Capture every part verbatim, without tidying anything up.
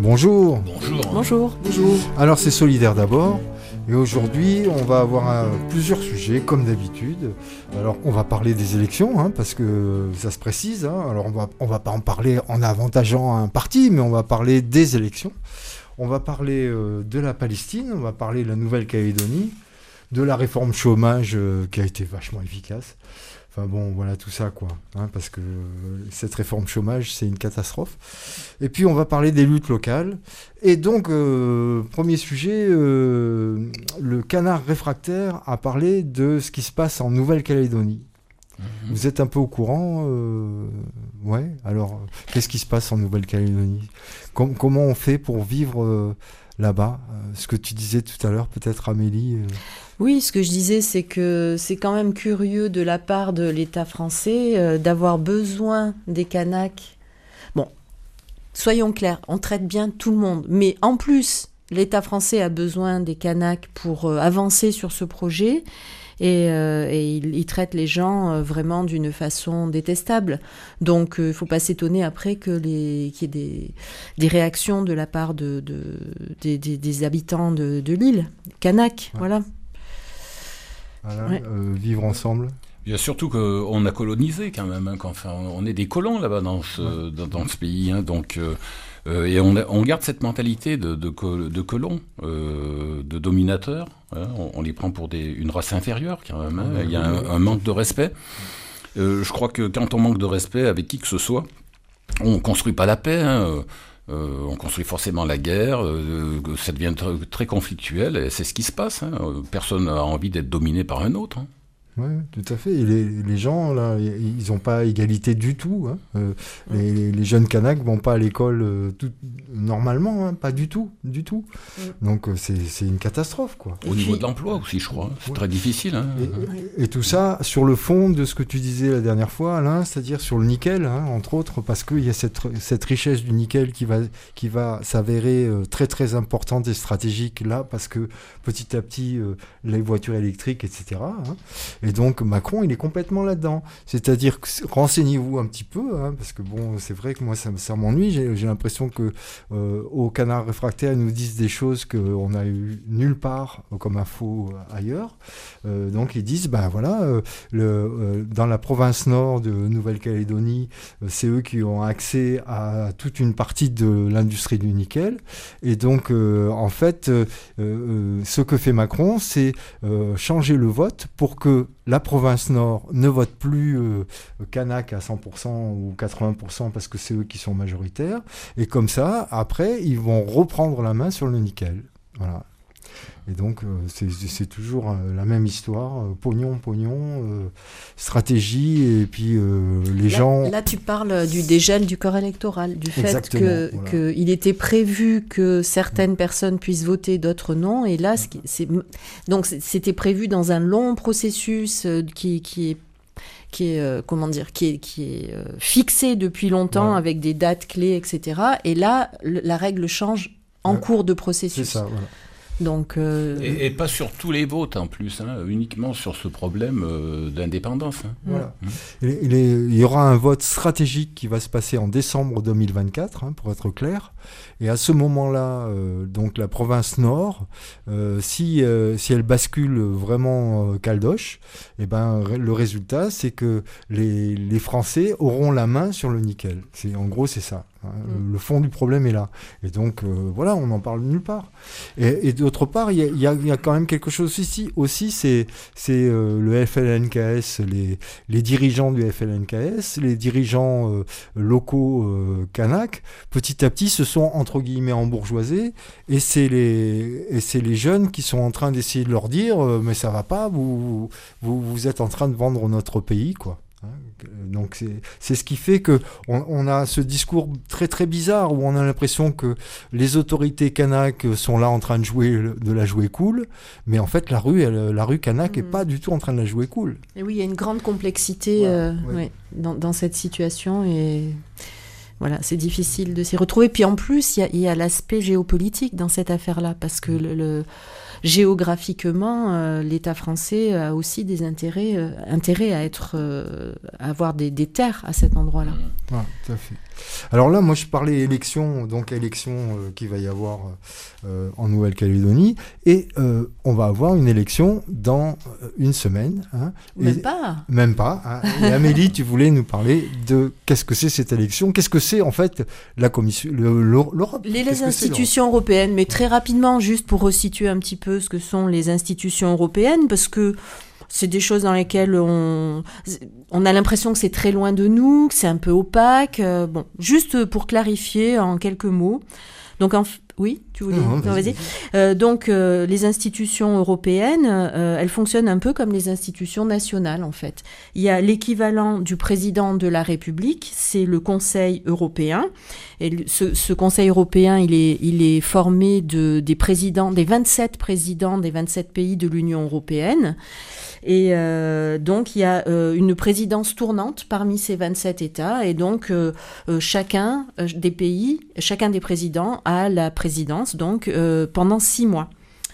Bonjour. Bonjour. Bonjour. Bonjour. Alors c'est Solidaire d'abord. Et aujourd'hui, on va avoir un, plusieurs sujets, comme d'habitude. Alors, on va parler des élections, hein, parce que ça se précise. Hein. Alors, on va, on va pas en parler en avantageant un parti, mais on va parler des élections. On va parler euh, de la Palestine, on va parler de la Nouvelle-Calédonie, de la réforme chômage euh, qui a été vachement efficace. Enfin bon, voilà tout ça, quoi. Hein, parce que euh, cette réforme chômage, c'est une catastrophe. Et puis, on va parler des luttes locales. Et donc, euh, premier sujet, euh, le Canard réfractaire a parlé de ce qui se passe en Nouvelle-Calédonie. Mmh. Vous êtes un peu au courant euh, ouais. Alors, qu'est-ce qui se passe en Nouvelle-Calédonie ? Com- Comment on fait pour vivre euh, là-bas ? euh, Ce que tu disais tout à l'heure, peut-être, Amélie euh... Oui, ce que je disais, c'est que c'est quand même curieux de la part de l'État français euh, d'avoir besoin des Kanaks. Bon, soyons clairs, on traite bien tout le monde. Mais en plus, l'État français a besoin des Kanaks pour euh, avancer sur ce projet. Et, euh, et il, il traite les gens euh, vraiment d'une façon détestable. Donc, il euh, ne faut pas s'étonner après que les, qu'il y ait des, des réactions de la part de, de, des, des, des habitants de, de l'île, Kanaks, ouais. Voilà. Voilà, ouais. euh, vivre ensemble. Il y a surtout qu'on a colonisé quand même, hein, enfin, on est des colons là-bas dans ce, ouais. dans, dans ce pays, hein, donc, euh, euh, et on, a, on garde cette mentalité de, de, de colons, euh, de dominateurs, hein, on, on les prend pour des, une race inférieure quand même, hein, ouais, il y a un, un manque de respect. Euh, je crois que quand on manque de respect avec qui que ce soit, on ne construit pas la paix, hein, Euh, on construit forcément la guerre, euh, ça devient très, très conflictuel, et c'est ce qui se passe. Hein. Personne n'a envie d'être dominé par un autre. Hein. Oui, tout à fait. Et les, les gens, là, ils n'ont pas égalité du tout. Hein. Euh, mmh. les, les jeunes Kanaks ne vont pas à l'école euh, tout, normalement, hein, pas du tout, du tout. Mmh. Donc, c'est, c'est une catastrophe, quoi. Au niveau de l'emploi aussi, je crois. C'est ouais. très difficile. Hein. Et, et, et tout ça sur le fond de ce que tu disais la dernière fois, Alain, c'est-à-dire sur le nickel, hein, entre autres, parce qu'il y a cette, cette richesse du nickel qui va, qui va s'avérer euh, très, très importante et stratégique là, parce que petit à petit, euh, les voitures électriques, et cetera, hein, et donc Macron, il est complètement là-dedans. C'est-à-dire que renseignez-vous un petit peu, hein, parce que bon, c'est vrai que moi ça, ça m'ennuie. J'ai, j'ai l'impression que euh, au Canard réfractaire, ils nous disent des choses qu'on n'a eu nulle part comme info ailleurs. Euh, donc ils disent, ben voilà, euh, le, euh, dans la province nord de Nouvelle-Calédonie, euh, c'est eux qui ont accès à toute une partie de l'industrie du nickel. Et donc euh, en fait, euh, euh, ce que fait Macron, c'est euh, changer le vote pour que la province nord ne vote plus euh, Kanak à cent pour cent ou quatre-vingts pour cent parce que c'est eux qui sont majoritaires. Et comme ça, après, ils vont reprendre la main sur le nickel. Voilà. Et donc, euh, c'est, c'est toujours euh, la même histoire. Euh, pognon, pognon, euh, stratégie, et puis euh, les là, gens... Là, tu parles du dégel du corps électoral, du fait Exactement, que, voilà. qu'il était prévu que certaines personnes puissent voter, d'autres non. Et là, c'est, c'est, donc, c'était prévu dans un long processus euh, qui, qui est qui est, euh, comment dire, qui est, qui est euh, fixé depuis longtemps, ouais. avec des dates clés, et cetera. Et là, le, la règle change en ouais. cours de processus. C'est ça, voilà. Donc, euh... et, et pas sur tous les votes en plus, hein, uniquement sur ce problème euh, d'indépendance. Hein. Voilà. Mmh. Il, il, est, il y aura un vote stratégique qui va se passer en décembre deux mille vingt-quatre, hein, pour être clair. Et à ce moment-là, euh, donc la province nord, euh, si, euh, si elle bascule vraiment euh, caldoche, eh ben, le résultat, c'est que les, les Français auront la main sur le nickel. C'est, en gros, c'est ça. Hein. Mmh. Le fond du problème est là. Et donc, euh, voilà, on n'en parle nulle part. Et, et d'autre part, il y a, y, a, y a quand même quelque chose ici. Aussi, c'est, c'est euh, le F L N K S, les, les dirigeants du F L N K S, les dirigeants euh, locaux euh, Kanak, petit à petit, se sont, entre guillemets, embourgeoisés. Et c'est les, et c'est les jeunes qui sont en train d'essayer de leur dire euh, « Mais ça va pas, vous, vous, vous êtes en train de vendre notre pays, quoi ». Donc c'est, c'est ce qui fait que on, on a ce discours très très bizarre où on a l'impression que les autorités kanak sont là en train de jouer de la jouer cool, mais en fait la rue elle, la rue kanak mmh. est pas du tout en train de la jouer cool. Et oui, il y a une grande complexité voilà, euh, ouais. Ouais, dans, dans cette situation et voilà, c'est difficile de s'y retrouver. Puis en plus, il y a, il y a l'aspect géopolitique dans cette affaire-là parce que le, le géographiquement, euh, l'État français a aussi des intérêts, euh, intérêts à, être, euh, à avoir des, des terres à cet endroit-là. Ouais, tout à fait. Alors là, moi, je parlais élections, donc élections euh, qu'il va y avoir euh, en Nouvelle-Calédonie, et euh, on va avoir une élection dans une semaine. Hein, même et, pas. Même pas. Hein, et Amélie, tu voulais nous parler de qu'est-ce que c'est cette élection, qu'est-ce que c'est en fait la Commission, le, l'Europe. Les, les institutions européennes, mais très rapidement, juste pour resituer un petit peu ce que sont les institutions européennes, parce que c'est des choses dans lesquelles on, on a l'impression que c'est très loin de nous, que c'est un peu opaque. Euh, bon, juste pour clarifier en quelques mots. Donc, en, oui, tu voulais non, non, vas-y. Euh, donc, euh, les institutions européennes, euh, elles fonctionnent un peu comme les institutions nationales, en fait. Il y a l'équivalent du président de la République, c'est le Conseil européen. Et ce, ce Conseil européen, il est, il est formé de, des présidents, des vingt-sept présidents des vingt-sept pays de l'Union européenne. Et euh, donc, il y a euh, une présidence tournante parmi ces vingt-sept États. Et donc, euh, euh, chacun euh, des pays, chacun des présidents a la présidence donc euh, pendant six mois.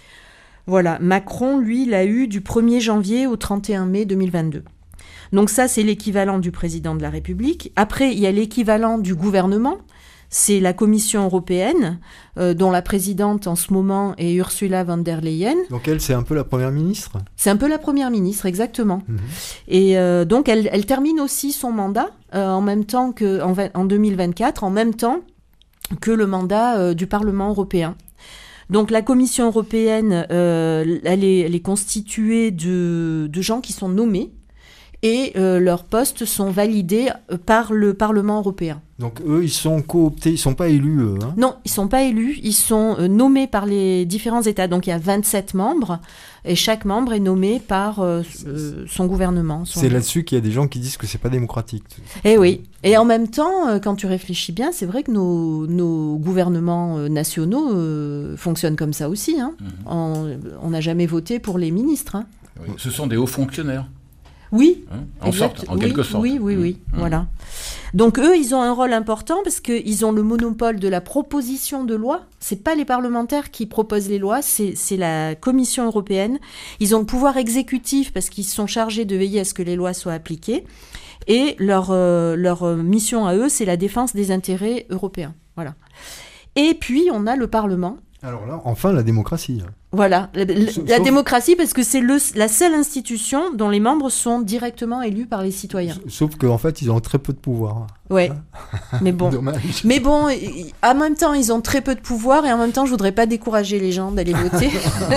Voilà. Macron, lui, l'a eu du premier janvier au trente et un mai deux mille vingt-deux. Donc ça, c'est l'équivalent du président de la République. Après, il y a l'équivalent du gouvernement. C'est la Commission européenne, euh, dont la présidente en ce moment est Ursula von der Leyen. Donc elle, c'est un peu la première ministre ? C'est un peu la première ministre, exactement. Mmh. Et euh, donc, elle, elle termine aussi son mandat euh, en même temps que, en, en deux mille vingt-quatre, en même temps que le mandat euh, du Parlement européen. Donc la Commission européenne, euh, elle, est, elle est constituée de, de gens qui sont nommés et euh, leurs postes sont validés par le Parlement européen. Donc eux, ils sont cooptés, ils sont pas élus, eux. Hein ? Non, ils sont pas élus, ils sont euh, nommés par les différents États. Donc il y a vingt-sept membres et chaque membre est nommé par euh, euh, son gouvernement. Son... C'est là-dessus qu'il y a des gens qui disent que c'est pas démocratique. Eh oui. Et en même temps, euh, quand tu réfléchis bien, c'est vrai que nos, nos gouvernements euh, nationaux euh, fonctionnent comme ça aussi. Hein. Mm-hmm. On n'a jamais voté pour les ministres. Hein. Oui. Ce sont des hauts fonctionnaires. Oui, hein, en, sorte, en oui, quelque sorte. Oui, oui, oui, mmh. voilà. Donc eux, ils ont un rôle important parce qu'ils ont le monopole de la proposition de loi. C'est pas les parlementaires qui proposent les lois, c'est, c'est la Commission européenne. Ils ont le pouvoir exécutif parce qu'ils sont chargés de veiller à ce que les lois soient appliquées. Et leur, euh, leur mission à eux, c'est la défense des intérêts européens. Voilà. Et puis, on a le Parlement. Alors là, enfin, la démocratie. Voilà, la, la, Sauf... la démocratie, parce que c'est le, la seule institution dont les membres sont directement élus par les citoyens. Sauf qu'en fait, ils ont très peu de pouvoir. Ouais, hein mais bon. Dommage. Mais bon, en même temps, ils ont très peu de pouvoir et en même temps, je voudrais pas décourager les gens d'aller voter.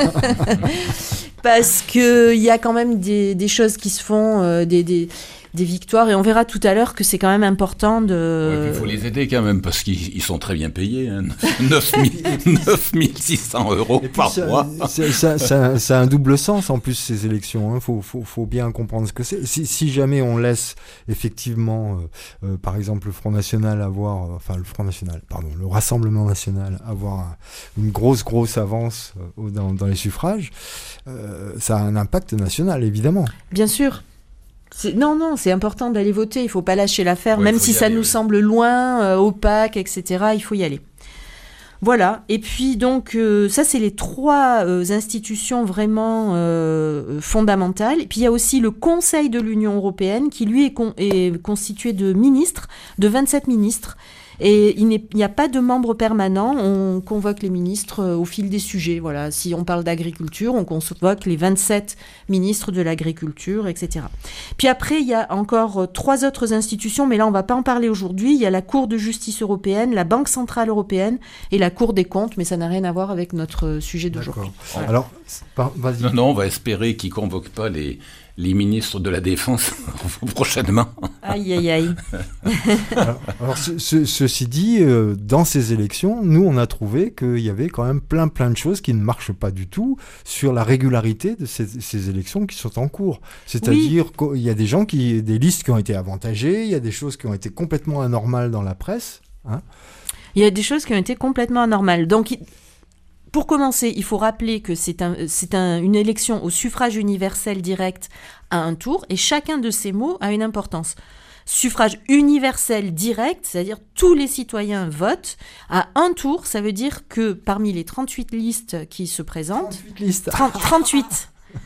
Parce qu'il y a quand même des, des choses qui se font, euh, des... des des victoires, et on verra tout à l'heure que c'est quand même important de... Il ouais, faut les aider quand même, parce qu'ils ils sont très bien payés, hein. neuf mille six cents euros par ça, mois. Ça, ça, ça, ça a un double sens en plus, ces élections, hein. faut, faut, faut bien comprendre ce que c'est. Si, si jamais on laisse effectivement, euh, euh, par exemple, le Front National avoir, euh, enfin le Front National, pardon, le Rassemblement National avoir un, une grosse, grosse avance euh, dans, dans les suffrages, euh, ça a un impact national, évidemment. Bien sûr. C'est, non, non, c'est important d'aller voter. Il ne faut pas lâcher l'affaire, ouais, même si ça aller, nous oui. semble loin, euh, opaque, et cetera. Il faut y aller. Voilà. Et puis, donc, euh, ça, c'est les trois euh, institutions vraiment euh, fondamentales. Et puis, il y a aussi le Conseil de l'Union européenne qui, lui, est, con- est constitué de ministres, de vingt-sept ministres. Et il n'y a pas de membres permanents, on convoque les ministres au fil des sujets. Voilà. Si on parle d'agriculture, on convoque les vingt-sept ministres de l'agriculture, et cetera. Puis après, il y a encore trois autres institutions, mais là, on ne va pas en parler aujourd'hui. Il y a la Cour de justice européenne, la Banque centrale européenne et la Cour des comptes, mais ça n'a rien à voir avec notre sujet d'aujourd'hui. Voilà. Alors, vas-y. Non, non, on va espérer qu'ils ne convoquent pas les... les ministres de la Défense prochainement. Aïe, aïe, aïe. alors, alors ce, ce, ceci dit, euh, dans ces élections, nous, on a trouvé qu'il y avait quand même plein, plein de choses qui ne marchent pas du tout sur la régularité de ces, ces élections qui sont en cours. C'est-à-dire oui. qu'il y a des gens qui, des listes qui ont été avantagées, il y a des choses qui ont été complètement anormales dans la presse. Hein. Il y a des choses qui ont été complètement anormales. Donc, pour commencer, il faut rappeler que c'est, un, c'est un, une élection au suffrage universel direct à un tour, et chacun de ces mots a une importance. suffrage universel direct, c'est-à-dire tous les citoyens votent à un tour. Ça veut dire que parmi les trente-huit listes qui se présentent, trente-huit listes. trente, trente-huit.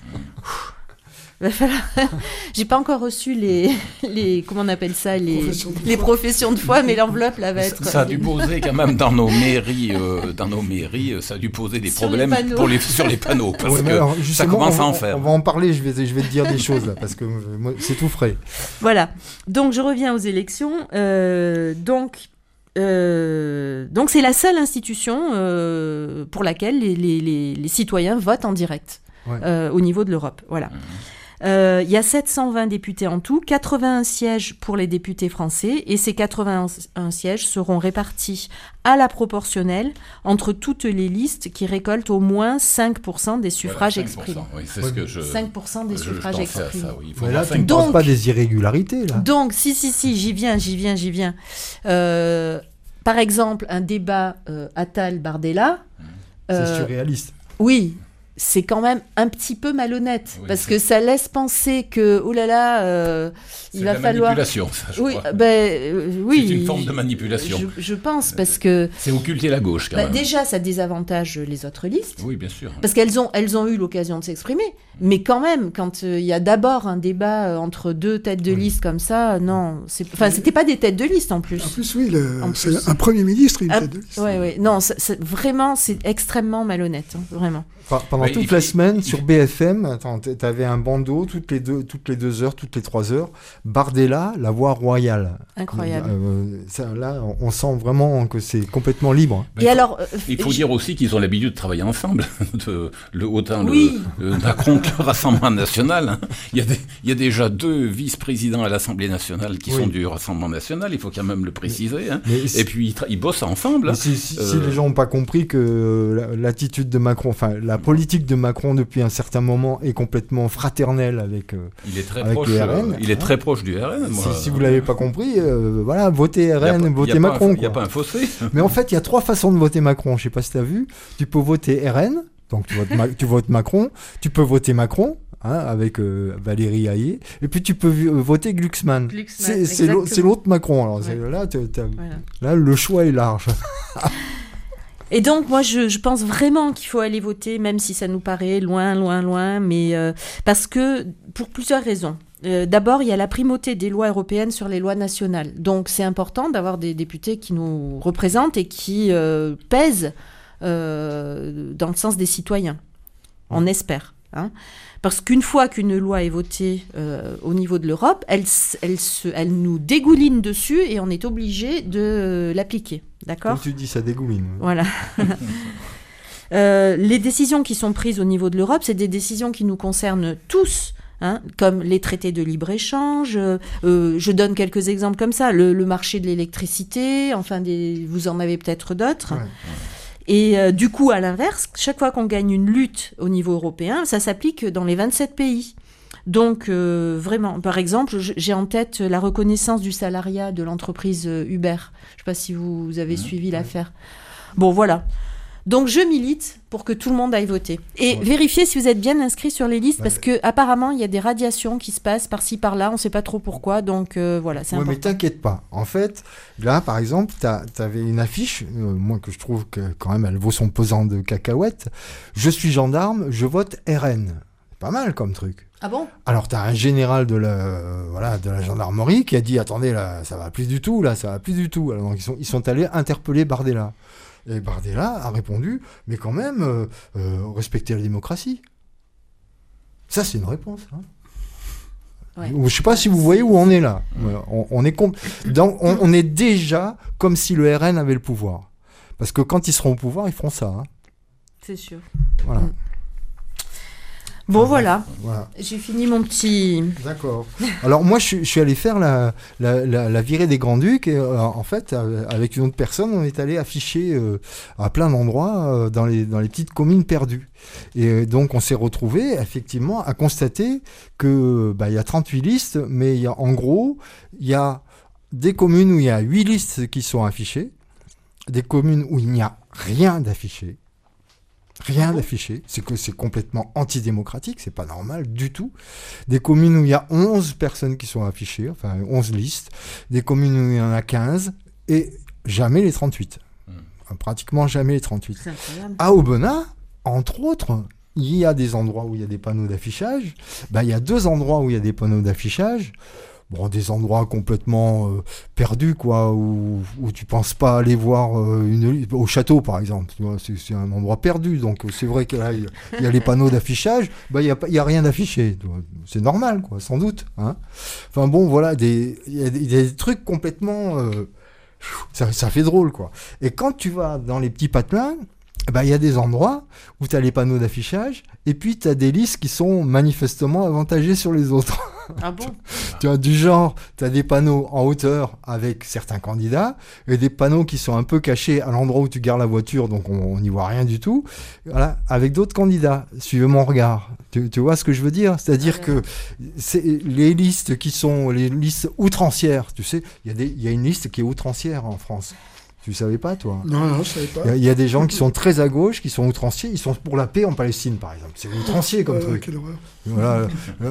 Va falloir... J'ai pas encore reçu les, les comment on appelle ça, les professions de, les professions de foi, mais l'enveloppe là va être. Ça, ça a dû poser quand même dans nos mairies, euh, dans nos mairies, ça a dû poser des sur problèmes les pour les sur les panneaux parce ouais, que alors, ça commence on, à en faire. On va en parler, je vais je vais te dire des choses là parce que moi, c'est tout frais. Voilà. Donc je reviens aux élections. Euh, donc euh, donc c'est la seule institution euh, pour laquelle les, les, les, les citoyens votent en direct ouais. euh, au niveau de l'Europe. Voilà. Mmh. Euh, il y a sept cent vingt députés en tout, quatre-vingt-un sièges pour les députés français, et ces quatre-vingt-un sièges seront répartis à la proportionnelle entre toutes les listes qui récoltent au moins cinq pour cent des suffrages voilà, exprimés. Oui, c'est ce que je, cinq pour cent des je, suffrages je exprimés. Ça, oui. Il là, tu ne penses pas des irrégularités là. Donc, si, si, si, j'y viens, j'y viens, j'y viens. Euh, par exemple, un débat euh, Attal-Bardella. C'est euh, surréaliste. Oui. C'est quand même un petit peu malhonnête, oui, parce c'est... que ça laisse penser que, oh là là, euh, il c'est va de la falloir... manipulation, ça, je oui, crois. Ben, euh, oui, c'est une forme de manipulation. Je, je pense, parce que... C'est occulter la gauche, quand bah, même. Déjà, ça désavantage les autres listes. Oui, bien sûr. Parce qu'elles ont, elles ont eu l'occasion de s'exprimer. Mais quand même, quand il euh, y a d'abord un débat euh, entre deux têtes de liste comme ça, non, c'est... Enfin, c'était pas des têtes de liste, en plus. En plus, oui, le... en c'est plus. Un Premier ministre, une un... tête de liste. Oui, oui. Non, c'est, c'est... vraiment, c'est extrêmement malhonnête, hein, vraiment. Pendant ouais, toute la semaine, sur B F M, tu avais un bandeau toutes les, deux, toutes les deux heures, toutes les trois heures. Bardella, la voix royale. Incroyable. Euh, ça, là, on sent vraiment que c'est complètement libre. Et il alors, faut, il faut je... dire aussi qu'ils ont l'habitude de travailler ensemble. de, le, autant oui. le, le Macron que le Rassemblement national. Hein. Il, y a des, il y a déjà deux vice-présidents à l'Assemblée nationale qui oui. sont du Rassemblement national, il faut quand même le préciser. Hein. Et puis, ils, tra- ils bossent ensemble. Hein. Si, si, euh... si les gens n'ont pas compris que l'attitude de Macron, enfin, la politique de Macron depuis un certain moment est complètement fraternelle avec, euh, il est très avec proche, le R N. Euh, il est très proche du R N. Moi, si, si vous ne l'avez pas compris, euh, voilà, votez R N, pas, votez Macron. Il n'y a pas un fossé. Mais en fait, il y a trois façons de voter Macron. Je ne sais pas si tu as vu. Tu peux voter R N, donc tu votes, Ma- tu votes Macron. Tu peux voter Macron. Hein, avec euh, Valérie Hayé, et puis tu peux euh, voter Glucksmann. Glucksmann c'est, c'est, l'autre, c'est l'autre Macron. Alors, ouais. c'est, là, t'as, t'as, voilà. Là, le choix est large. Et donc, moi, je, je pense vraiment qu'il faut aller voter, même si ça nous paraît loin, loin, loin, mais euh, parce que, pour plusieurs raisons. Euh, d'abord, il y a la primauté des lois européennes sur les lois nationales. Donc, c'est important d'avoir des députés qui nous représentent et qui euh, pèsent euh, dans le sens des citoyens. On espère. Hein. Parce qu'une fois qu'une loi est votée euh, au niveau de l'Europe, elle, elle, se, elle nous dégouline dessus et on est obligé de l'appliquer. D'accord ? Comme tu dis, ça dégouline. Voilà. euh, les décisions qui sont prises au niveau de l'Europe, c'est des décisions qui nous concernent tous. Hein, comme les traités de libre-échange, euh, je donne quelques exemples comme ça, le, le marché de l'électricité, enfin, des, vous en avez peut-être d'autres. Ouais, ouais. Et euh, du coup, à l'inverse, chaque fois qu'on gagne une lutte au niveau européen, ça s'applique dans les vingt-sept pays. Donc, euh, vraiment, par exemple, j'ai en tête la reconnaissance du salariat de l'entreprise Uber. Je ne sais pas si vous avez mmh, suivi ouais. l'affaire. Bon, voilà. Donc, je milite pour que tout le monde aille voter. Et ouais. vérifiez si vous êtes bien inscrit sur les listes, ouais. parce qu'apparemment, il y a des radiations qui se passent par-ci, par-là. On ne sait pas trop pourquoi. Donc, euh, voilà, c'est ouais, important. Mais t'inquiète pas. En fait, là, par exemple, tu avais une affiche, euh, moi, que je trouve que quand même, elle vaut son pesant de cacahuètes. Je suis gendarme, je vote R N. Pas mal comme truc. Ah bon ? Alors, tu as un général de la, euh, voilà, de la gendarmerie qui a dit « Attendez, là, ça va plus du tout, là, ça va plus du tout. » Alors, ils sont, ils sont allés interpeller Bardella. Et Bardella a répondu, mais quand même, euh, euh, respecter la démocratie. Ça, c'est une réponse. Hein. Ouais. Je ne sais pas si vous voyez où on est là. On, on, est comp- dans, on, on est déjà comme si le R N avait le pouvoir. Parce que quand ils seront au pouvoir, ils feront ça. Hein. C'est sûr. Voilà. Mm. Bon, enfin, voilà. voilà. J'ai fini mon petit... D'accord. Alors, moi, je, je suis allé faire la, la, la, la virée des Grands-Ducs. Et, euh, en fait, euh, avec une autre personne, on est allé afficher euh, à plein d'endroits euh, dans, les, dans les petites communes perdues. Et euh, donc, on s'est retrouvés, effectivement, à constater que bah, y a trente-huit listes, mais y a, en gros, il y a des communes où il y a huit listes qui sont affichées, des communes où il n'y a rien d'affiché. Rien d'affiché. C'est que c'est complètement antidémocratique, c'est pas normal du tout. Des communes où il y a onze personnes qui sont affichées, enfin onze listes. Des communes où il y en a quinze et jamais les trente-huit. Mmh. Pratiquement jamais les trente-huit. C'est incroyable. À Aubenas, entre autres, il y a des endroits où il y a des panneaux d'affichage. Ben, il y a deux endroits où il y a des panneaux d'affichage. Bon, des endroits complètement euh, perdus, quoi, où, où tu penses pas aller voir euh, une, au château, par exemple. Tu vois, c'est, c'est un endroit perdu, donc c'est vrai que là, il y, y a les panneaux d'affichage, bah, il y a, y a rien d'affiché. C'est normal, quoi, sans doute. Hein. Enfin bon, voilà, des, il y, y a des trucs complètement, euh, ça, ça fait drôle, quoi. Et quand tu vas dans les petits patelins, bah, il y a des endroits où tu as les panneaux d'affichage et puis tu as des listes qui sont manifestement avantagées sur les autres. Ah bon? Tu as du genre, tu as des panneaux en hauteur avec certains candidats et des panneaux qui sont un peu cachés à l'endroit où tu gares la voiture, donc on n'y voit rien du tout, voilà, avec d'autres candidats. Suivez mon regard. Tu, tu vois ce que je veux dire? C'est-à-dire ah, que c'est les listes qui sont les listes outrancières, tu sais, il y a des, il y a une liste qui est outrancière en France. Tu ne savais pas, toi? Non, non, je ne savais pas. Il y, y a des gens qui sont très à gauche, qui sont outranciers. Ils sont pour la paix en Palestine, par exemple. C'est outrancier comme euh, truc. Quelle horreur. Voilà,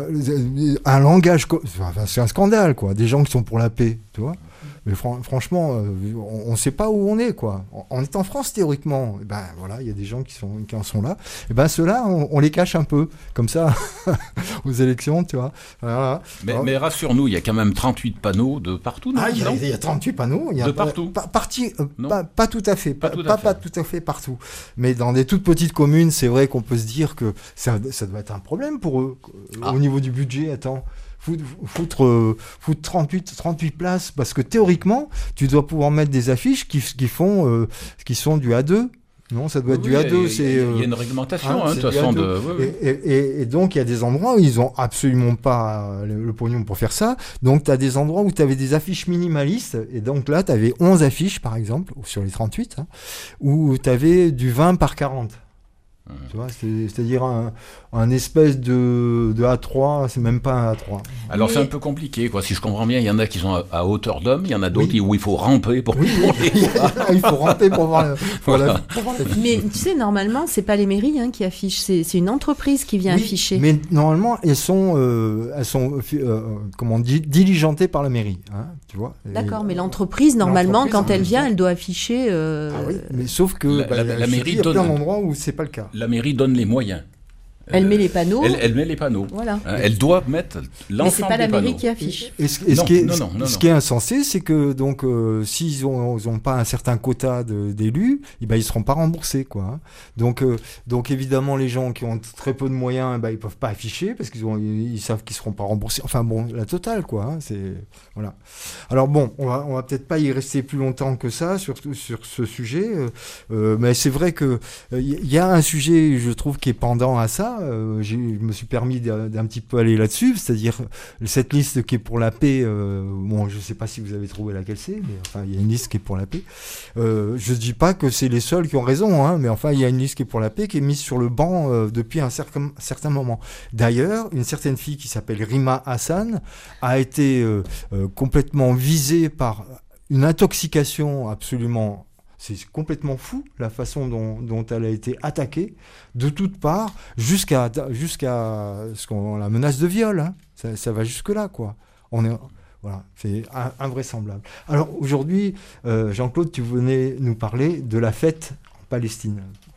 un langage... Enfin, c'est un scandale, quoi. Des gens qui sont pour la paix, tu vois. Mais fran- franchement, euh, on ne sait pas où on est, quoi. On, on est en France, théoriquement. Et ben voilà, il y a des gens qui, sont, qui en sont là. Et ben ceux-là, on, on les cache un peu, comme ça, aux élections, tu vois. Voilà. Mais, Alors, mais rassure-nous, il y a quand même trente-huit panneaux de partout, non? Ah, il y, y a trente-huit panneaux. Y a de pas, partout pas, parti, euh, pas, pas tout à fait. Pas, Pas, tout, à pas, fait. pas tout à fait partout. Mais dans des toutes petites communes, c'est vrai qu'on peut se dire que ça, ça doit être un problème pour eux. Ah. Au niveau du budget, attends. Foutre, foutre, euh, foutre trente-huit, trente-huit places, parce que théoriquement, tu dois pouvoir mettre des affiches qui, qui, font, euh, qui sont du A deux. Non, ça doit être oui, du A deux. Il y, y, y a une réglementation, de toute façon. De... Oui, oui. Et, et, et donc, il y a des endroits où ils n'ont absolument pas le, le pognon pour faire ça. Donc, tu as des endroits où tu avais des affiches minimalistes. Et donc là, tu avais onze affiches, par exemple, sur les trente-huit, hein, où tu avais du vingt par quarante. Mmh. Tu vois, c'est, c'est-à-dire un, un espèce de, de A trois, c'est même pas un A trois. Alors mais... c'est un peu compliqué, quoi. Si je comprends bien, il y en a qui sont à, à hauteur d'homme, il y en a d'autres oui. où il faut ramper pour, oui, pour les voir. Il faut ramper pour voir, la, pour voilà. la, pour voir la Mais tu sais, normalement, c'est pas les mairies hein, qui affichent, c'est, c'est une entreprise qui vient oui, afficher. Mais normalement, elles sont, euh, elles sont euh, comment dit, diligentées par la mairie. Hein, tu vois. D'accord, et, mais l'entreprise, normalement, l'entreprise, quand elle vient, elle doit afficher. Euh... Ah oui, mais sauf que la, bah, la, la, la mairie il y a donne plein d'endroits où c'est pas le cas. La mairie donne les moyens. Elle euh, met les panneaux. Elle, elle met les panneaux. Voilà. Euh, elle doit mettre l'ensemble Mais c'est pas la mairie panneaux. qui affiche. Et, et, ce, et non, ce, qui est, non, non, non, ce non. qui est insensé, c'est que donc euh, s'ils ont, ils ont pas un certain quota de, d'élus, eh ben ils seront pas remboursés, quoi. Hein. Donc, euh, donc évidemment les gens qui ont très peu de moyens, eh ben ils peuvent pas afficher parce qu'ils ont, ils, ils savent qu'ils seront pas remboursés. Enfin bon, la totale, quoi. Hein, c'est voilà. Alors bon, on va, on va peut-être pas y rester plus longtemps que ça sur sur ce sujet, euh, mais c'est vrai que il euh, y a un sujet, je trouve, qui est pendant à ça. Euh, j'ai Je me suis permis d'un, d'un petit peu aller là-dessus, c'est-à-dire cette liste qui est pour la paix. Euh, bon, je ne sais pas si vous avez trouvé laquelle c'est, mais enfin, il y a une liste qui est pour la paix. Euh, je ne dis pas que c'est les seuls qui ont raison, hein, mais enfin, il y a une liste qui est pour la paix qui est mise sur le banc euh, depuis un certain, certain moment. D'ailleurs, une certaine fille qui s'appelle Rima Hassan a été euh, euh, complètement visée par une intoxication absolument... C'est complètement fou la façon dont, dont elle a été attaquée de toutes parts jusqu'à, jusqu'à ce qu'on, la menace de viol. Hein. Ça, ça va jusque-là, quoi. On est, voilà, c'est invraisemblable. Alors aujourd'hui, euh, Jean-Claude, tu venais nous parler de la fête en Palestine.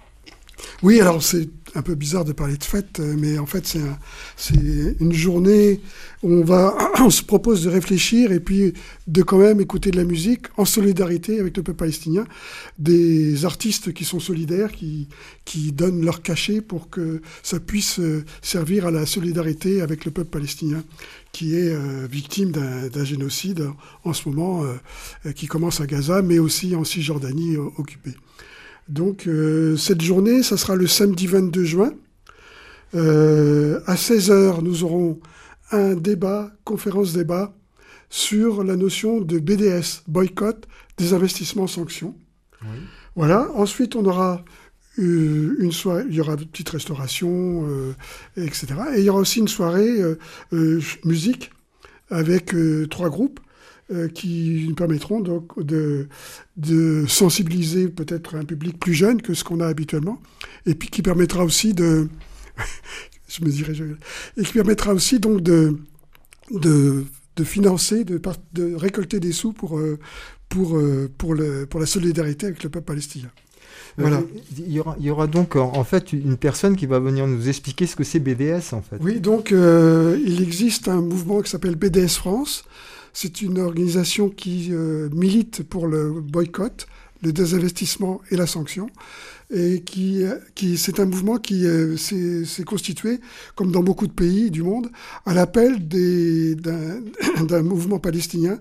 Oui, alors c'est un peu bizarre de parler de fête, mais en fait c'est, un, c'est une journée où on, va, on se propose de réfléchir et puis de quand même écouter de la musique en solidarité avec le peuple palestinien, des artistes qui sont solidaires, qui, qui donnent leur cachet pour que ça puisse servir à la solidarité avec le peuple palestinien qui est euh, victime d'un, d'un génocide en ce moment, euh, qui commence à Gaza, mais aussi en Cisjordanie euh, occupée. Donc, euh, cette journée, ça sera le samedi vingt-deux juin. Euh, à seize heures, nous aurons un débat, conférence-débat, sur la notion de B D S, boycott des investissements sanctions. Oui. Voilà. Ensuite, on aura euh, une soirée, il y aura une petite restauration, euh, et cetera. Et il y aura aussi une soirée euh, euh, musique avec euh, trois groupes. euh, qui nous permettront donc de, de sensibiliser peut-être un public plus jeune que ce qu'on a habituellement, et puis qui permettra aussi de... je me dirais... Je, et qui permettra aussi donc de... de de financer, de, de récolter des sous pour, pour, pour, le, pour la solidarité avec le peuple palestinien. Voilà. Euh, il, y aura, il y aura donc en, en fait une personne qui va venir nous expliquer ce que c'est B D S en fait. Oui, donc euh, il existe un mouvement qui s'appelle B D S France. C'est une organisation qui euh, milite pour le boycott, le désinvestissement et la sanction. Et qui, qui, c'est un mouvement qui euh, s'est, s'est constitué, comme dans beaucoup de pays du monde, à l'appel des, d'un, d'un mouvement palestinien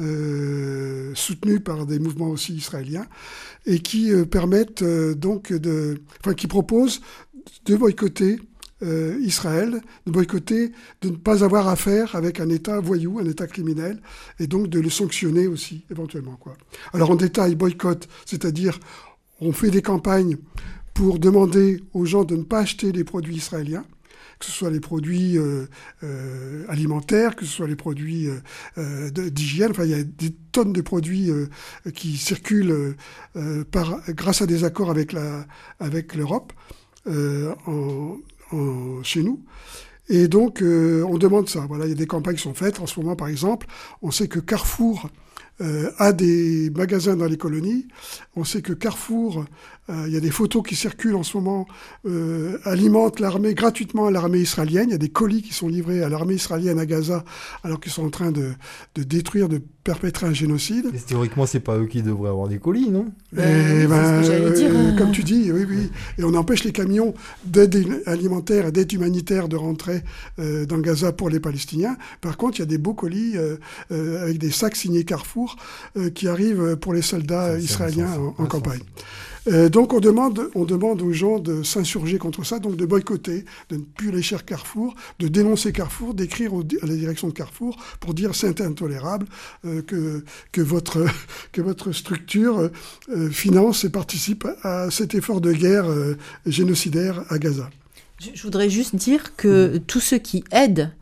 euh, soutenu par des mouvements aussi israéliens, et qui euh, permettent euh, donc de, enfin, qui proposent de boycotter euh, Israël, de boycotter, de ne pas avoir affaire avec un État voyou, un État criminel, et donc de le sanctionner aussi éventuellement, quoi. Alors en détail, boycott, c'est-à-dire on fait des campagnes pour demander aux gens de ne pas acheter les produits israéliens, que ce soit les produits euh, euh, alimentaires, que ce soit les produits euh, d'hygiène. Enfin, il y a des tonnes de produits euh, qui circulent euh, par, grâce à des accords avec, la, avec l'Europe euh, en, en, chez nous. Et donc, euh, on demande ça. Voilà, il y a des campagnes qui sont faites. En ce moment, par exemple, on sait que Carrefour Euh, a des magasins dans les colonies. On sait que Carrefour, euh, il y a des photos qui circulent en ce moment, euh, alimente l'armée gratuitement à l'armée israélienne. Il y a des colis qui sont livrés à l'armée israélienne à Gaza, alors qu'ils sont en train de, de détruire, de perpétrer un génocide. Et théoriquement, c'est pas eux qui devraient avoir des colis, non ? Et oui, ben, c'est ce que j'allais dire. euh, comme tu dis, oui, oui. Et on empêche les camions d'aide alimentaire et d'aide humanitaire de rentrer euh, dans Gaza pour les Palestiniens. Par contre, il y a des beaux colis euh, euh, avec des sacs signés Carrefour euh, qui arrivent pour les soldats c'est, israéliens c'est, en, en campagne. Euh, donc on demande, on demande aux gens de s'insurger contre ça, donc de boycotter, de ne plus aller chez Carrefour, de dénoncer Carrefour, d'écrire au, à la direction de Carrefour pour dire c'est intolérable euh, que, que, votre, que votre structure euh, finance et participe à cet effort de guerre euh, génocidaire à Gaza. Je, je voudrais juste dire que mmh. tous ceux qui aident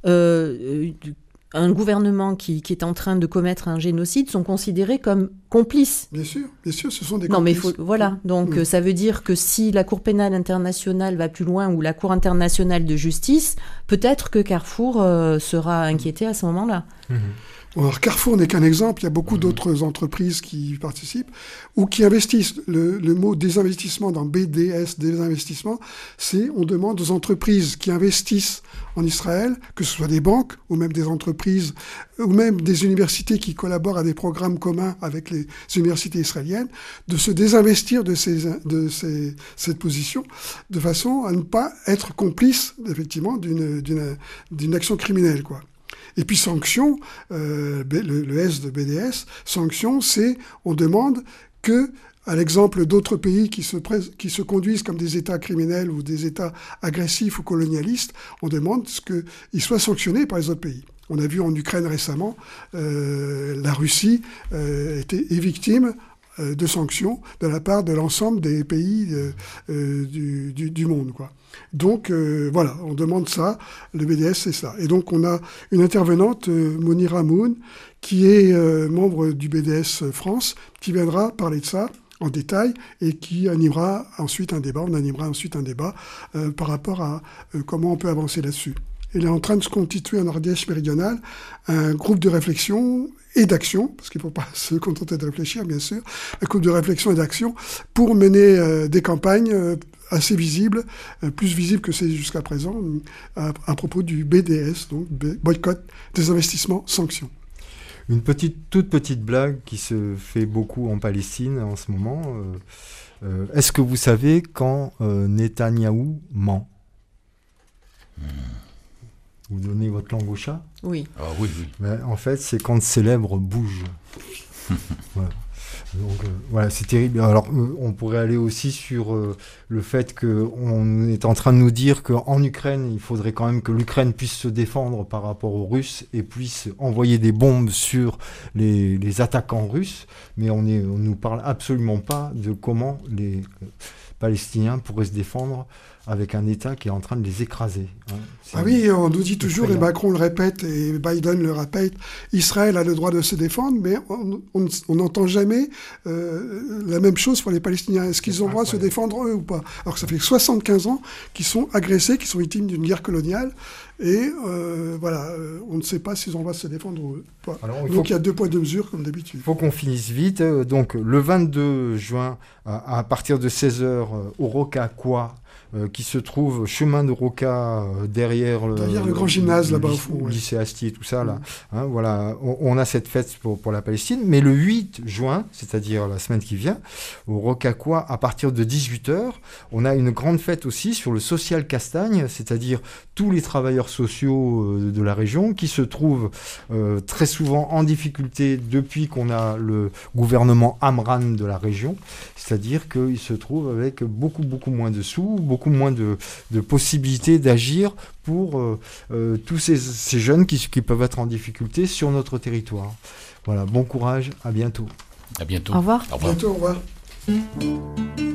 euh, un gouvernement qui, qui est en train de commettre un génocide sont considérés comme complices. Bien sûr, bien sûr, ce sont des non, complices. Mais faut, voilà, donc mmh. ça veut dire que si la Cour pénale internationale va plus loin ou la Cour internationale de justice, peut-être que Carrefour euh, sera inquiété à ce moment-là. Mmh. Alors Carrefour n'est qu'un exemple, il y a beaucoup mmh. d'autres entreprises qui participent ou qui investissent. Le, le mot désinvestissement dans B D S, désinvestissement, c'est on demande aux entreprises qui investissent en Israël, que ce soit des banques ou même des entreprises ou même des universités qui collaborent à des programmes communs avec les universités israéliennes, de se désinvestir de, ces, de ces, cette position de façon à ne pas être complice effectivement d'une, d'une, d'une action criminelle, quoi. Et puis sanction, euh, le, le S de B D S, sanction, c'est on demande que, à l'exemple d'autres pays qui se, qui se conduisent comme des États criminels ou des États agressifs ou colonialistes, on demande qu'ils soient sanctionnés par les autres pays. On a vu en Ukraine récemment, euh, la Russie euh, était, est victime euh, de sanctions de la part de l'ensemble des pays euh, euh, du, du, du monde, quoi. Donc euh, voilà, on demande ça, le B D S c'est ça. Et donc on a une intervenante, euh, Monira Moon, qui est euh, membre du B D S France, qui viendra parler de ça en détail et qui animera ensuite un débat, on animera ensuite un débat euh, par rapport à euh, comment on peut avancer là-dessus. Elle est en train de se constituer en Ardèche méridionale un groupe de réflexion et d'action, parce qu'il ne faut pas se contenter de réfléchir, bien sûr, un groupe de réflexion et d'action pour mener euh, des campagnes euh, assez visibles, euh, plus visibles que c'est jusqu'à présent, à, à propos du B D S, donc boycott, désinvestissement, sanctions. Une petite, toute petite blague qui se fait beaucoup en Palestine en ce moment. Euh, euh, est-ce que vous savez quand euh, Netanyahou ment ? mmh. Vous donnez votre langue au chat ? Oui. Ah oui, oui. Ben, en fait, c'est quand Célèbre bouge. Voilà. Donc, euh, voilà, c'est terrible. Alors, euh, on pourrait aller aussi sur euh, le fait qu'on est en train de nous dire qu'en Ukraine, il faudrait quand même que l'Ukraine puisse se défendre par rapport aux Russes et puisse envoyer des bombes sur les, les attaquants russes. Mais on ne on nous parle absolument pas de comment les... Palestiniens pourraient se défendre avec un État qui est en train de les écraser. Hein. Ah oui, on nous dit toujours, et Macron le répète, et Biden le répète, Israël a le droit de se défendre, mais on n'entend jamais euh, la même chose pour les Palestiniens. Est-ce qu'ils ont le droit de se défendre eux ou pas? Alors que ça fait soixante-quinze ans qu'ils sont agressés, qu'ils sont victimes d'une guerre coloniale, et euh, voilà, euh, on ne sait pas s'ils ont le droit de se défendre eux ou pas. Alors, il Donc il y a deux poids, deux mesures, comme d'habitude. Il faut qu'on finisse vite. Donc le vingt-deux juin, à, à partir de seize heures, au Rocaquois, Euh, qui se trouve chemin de Roca euh, derrière le, derrière le grand gymnase le, là-bas le, au fond, le ouais. lycée Astier, tout ça là. Hein, voilà, on, on a cette fête pour, pour la Palestine, mais le huit juin, c'est-à-dire la semaine qui vient, au Rocaquois, à partir de dix-huit heures, on a une grande fête aussi sur le social Castagne, c'est-à-dire tous les travailleurs sociaux euh, de la région qui se trouvent euh, très souvent en difficulté depuis qu'on a le gouvernement Amran de la région, c'est-à-dire qu'ils se trouvent avec beaucoup beaucoup moins de sous, beaucoup moins de, de possibilités d'agir pour euh, euh, tous ces, ces jeunes qui, qui peuvent être en difficulté sur notre territoire. Voilà, bon courage, à bientôt. À bientôt. Au revoir. Au revoir. À bientôt, au revoir.